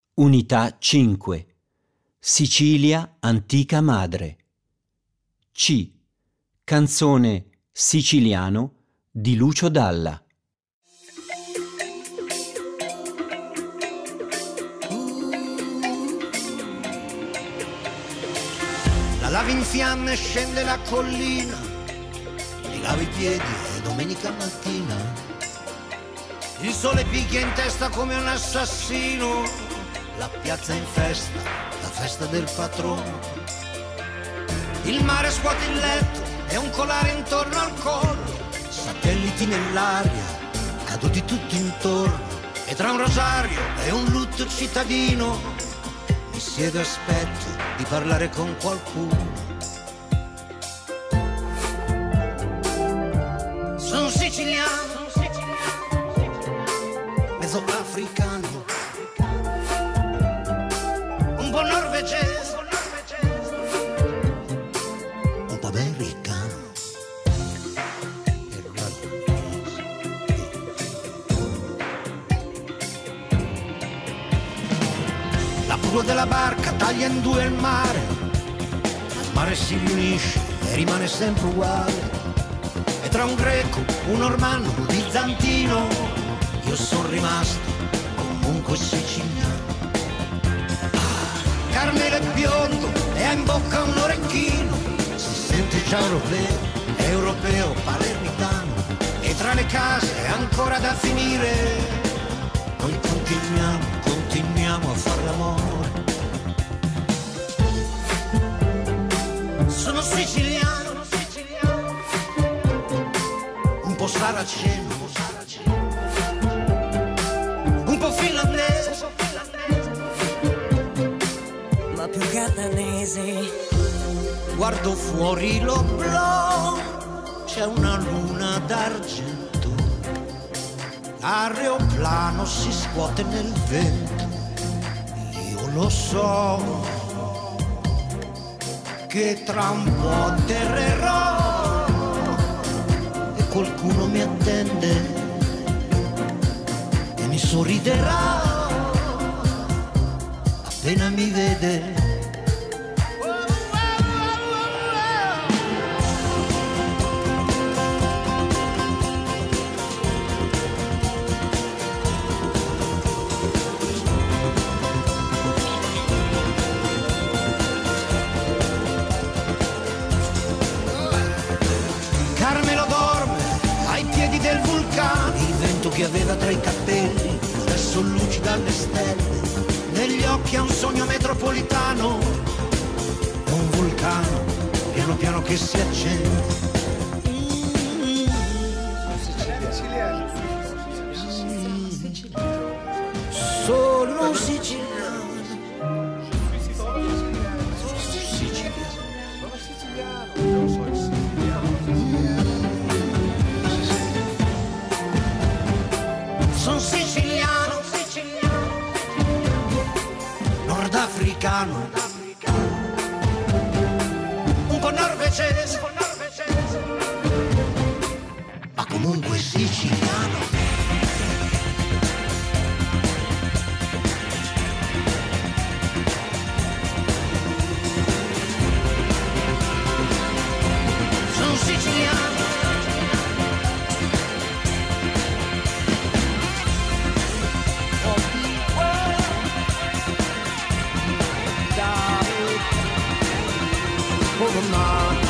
Unità 5. Sicilia antica madre. C. Canzone Siciliano di Lucio Dalla. La lava in fiamme scende la collina, ti lavi i piedi e domenica mattina il sole picchia in testa come un assassino, la piazza è in festa, la festa del patrono. Il mare scuote il letto e un colare intorno al collo, satelliti nell'aria, caduti tutti intorno. E tra un rosario e un lutto cittadino mi siedo e aspetto di parlare con qualcuno. Sono siciliano, mezzo africano, un po' norvegese, un po' americano. La prua della barca taglia in due il mare si riunisce e rimane sempre uguale. E tra un greco, un normanno, un bizantino, io sono rimasto comunque siciliano. Carmelo è biondo e ha in bocca un orecchino, si sente già europeo, palermitano. E tra le case ancora da finire, noi continuiamo a far l'amore. Sono siciliano, un po' saraceno, un po' finlandese, ma più catanese. Guardo fuori l'oblò, c'è una luna d'argento, l'aeroplano si scuote nel vento. Io lo so che tra un po' atterrerò e qualcuno mi attende e mi sorriderà appena mi vede. Carmelo dorme ai piedi del vulcano, il vento che aveva tra i capelli adesso lucida alle stelle, negli occhi ha un sogno metropolitano, un vulcano piano piano che si accende. Sono siciliano. Sono siciliano, nordafricano, un po' norvegese, ma comunque siciliano. Sono siciliano. Oh,